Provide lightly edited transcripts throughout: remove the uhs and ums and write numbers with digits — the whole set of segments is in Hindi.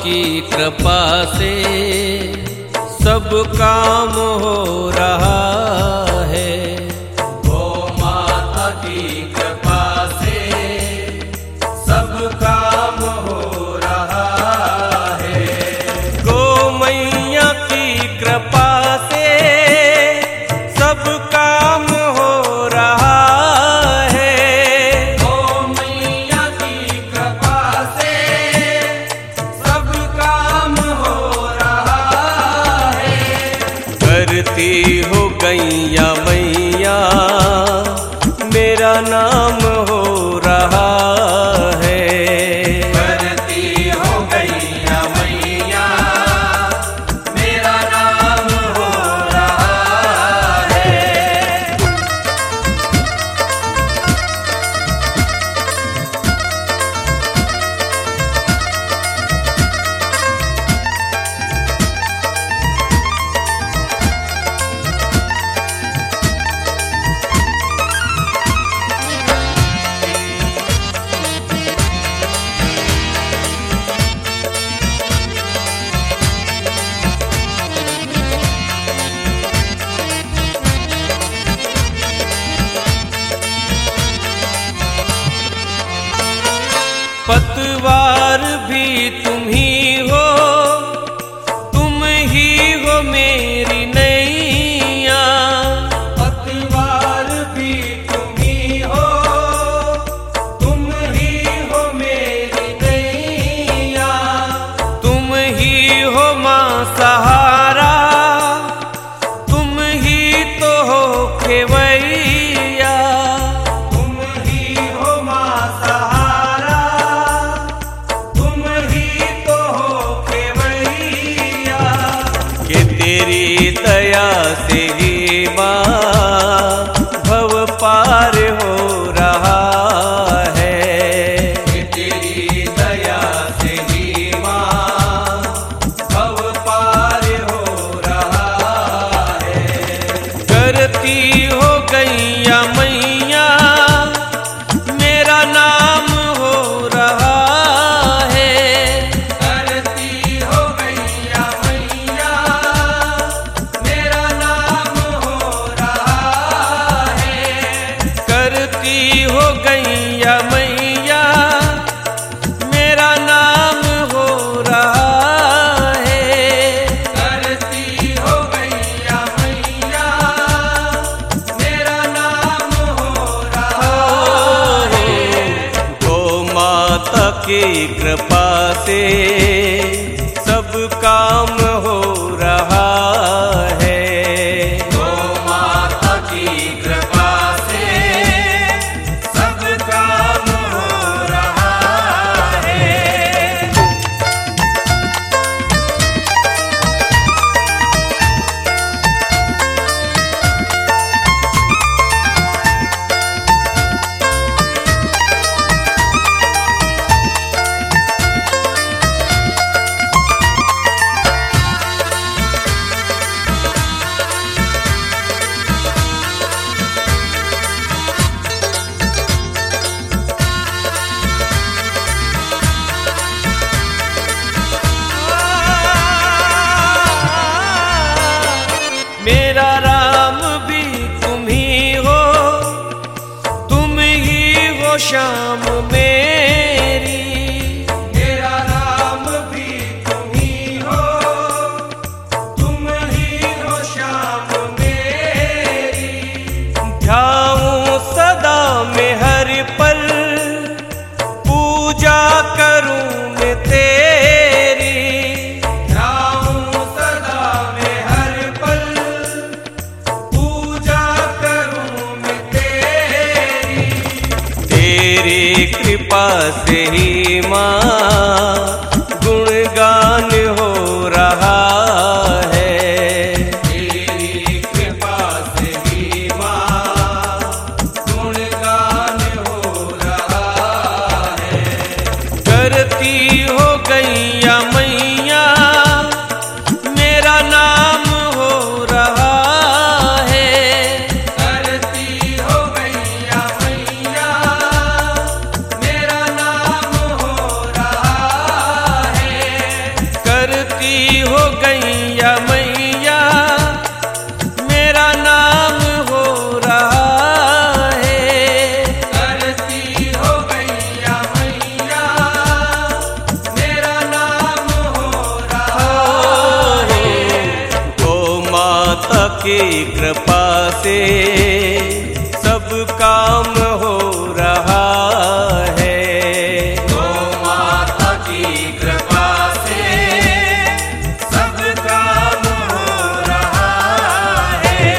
की कृपा से सब काम हो रहा है। गौ माता की कृपा से सब काम हो रहा है। गौ मैया की कृपा से सब काम हो रहा है। गौ मैया की कृपा से सब काम हो रहा है। करती हो गैया मैया मेरा नाम हो रहा है। करती हो गैया मैया मेरा नाम हो रहा है। पतवार भी तुम ही हो, तुम ही हो मेरी नैया। पतवार भी तुम ही हो, तुम ही हो मेरी नैया। तुम ही हो माँ सहारा, तुम ही तो हो खेवैया। तुम ही हो माँ सहारा, तुम ही तो हो खेवैया। कि तेरी दया से ही माँ भव पार हो रहा है। कि तेरी दया से ही माँ भव पार हो रहा है। करती हो गैया मैया मेरा नाम हो रहा है। करती हो गैया मैया मेरा नाम हो रहा है। करती हो गैया मैया मेरा नाम हो रहा है। करती हो गैया मैया मेरा नाम हो रहा है। गौ माता की कृपा से सब काम हो रहा है। गौ माता की कृपा से सब काम हो रहा है। मेरा राम भी तुम ही हो, तुम ही हो शाम मेरी। मेरा राम भी तुम ही हो, तुम ही हो शाम मेरी। ध्याऊं सदा में हर पल, पूजा करूं मैं तेरी। ध्याऊं सदा में हर पल, पूजा करूं मैं तेरी। तेरी कृपा से ही माँ गुणगान हो रहा है। तेरी कृपा से ही माँ गुणगान हो रहा है। करती हो गैया मैया मेरा नाम हो रहा है। करती हो गैया मैया मेरा नाम हो रहा काम हो रहा है। गौ माता की कृपा से सब काम हो रहा है।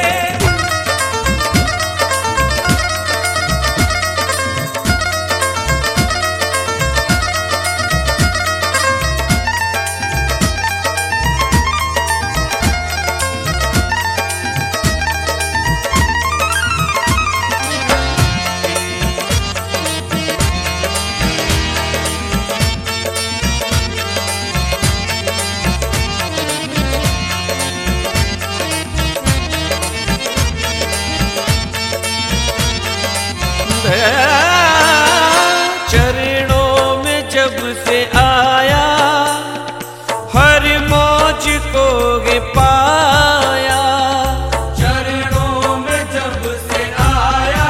चरणों में जब से आया हर मौज को गे पाया। चरणों में जब से आया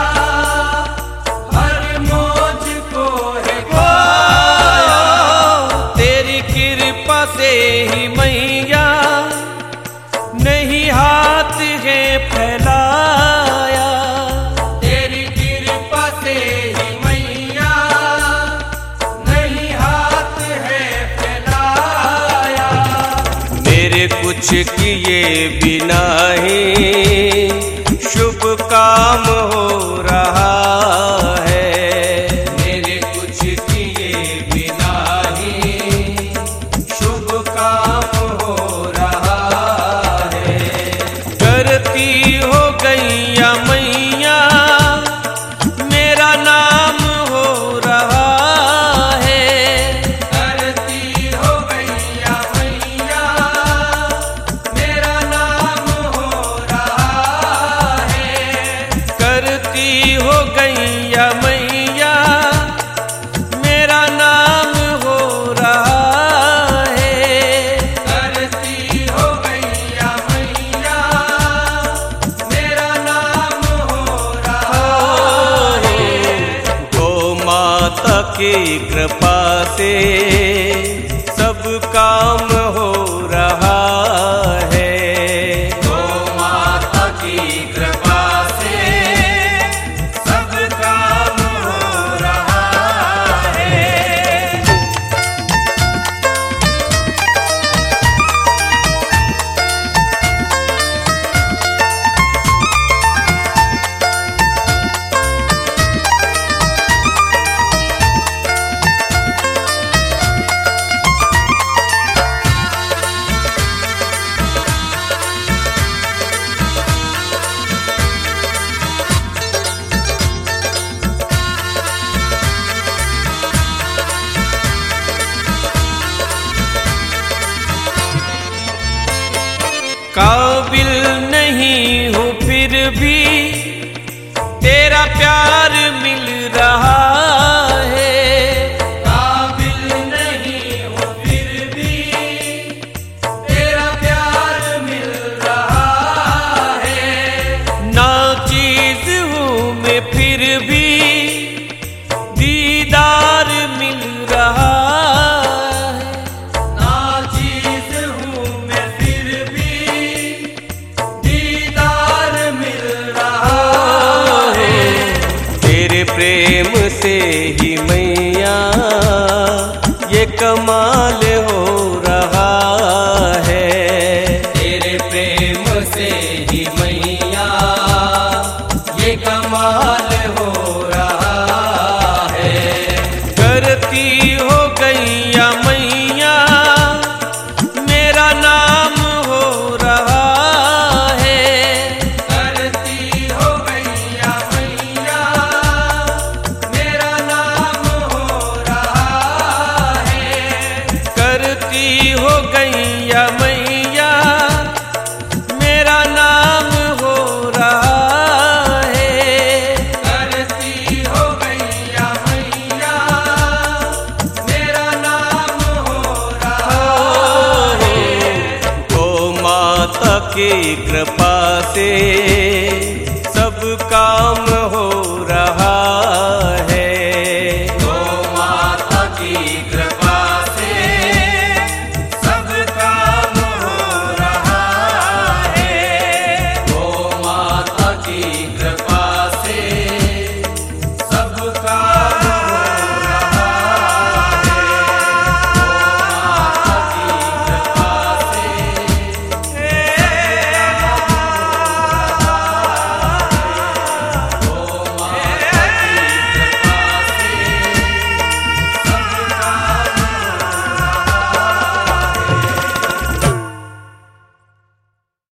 हर मौज को है पाया। तेरी कृपा से ही मैया नहीं हाथ है फैलाया। तेरी कृपा से ही मैया नहीं हाथ है फैलाया। मेरे कुछ किए बिना ही शुभ काम हो रहा है। मेरे कुछ किए बिना ही शुभ काम हो रहा है। करती हो गैया मैया मेरा नाम हो रहा है। करती हो गैया मैया मेरा नाम हो रहा है। करती हो गैया मैया मेरा नाम हो रहा है। करती हो गैया मैया मेरा नाम हो रहा है। गौ माता की कृपा से सब काम हो रहा है। गौ माता की कृपा से सब काम हो रहा है। काबिल नहीं हूँ फिर भी तेरा प्यार मिल रहा है। काबिल नहीं हूँ फिर भी तेरा प्यार मिल रहा है। ना चीज हूँ मैं फिर भी दीदार मिल रहा है। ना चीज हूँ मैं फिर भी दीदार मिल रहा है। तेरे प्रेम से ही मैया ये कमाल हो रहा है। तेरे प्रेम से ही मैया ये कमाल हो रहा है। करती हो गैया मैया मेरा नाम हो रहा है। करती हो गैया मैया मेरा नाम हो रहा है। करती हो गैया मैया मेरा नाम हो रहा है। करती हो गैया मैया मेरा नाम हो रहा है। गौ माता की कृपा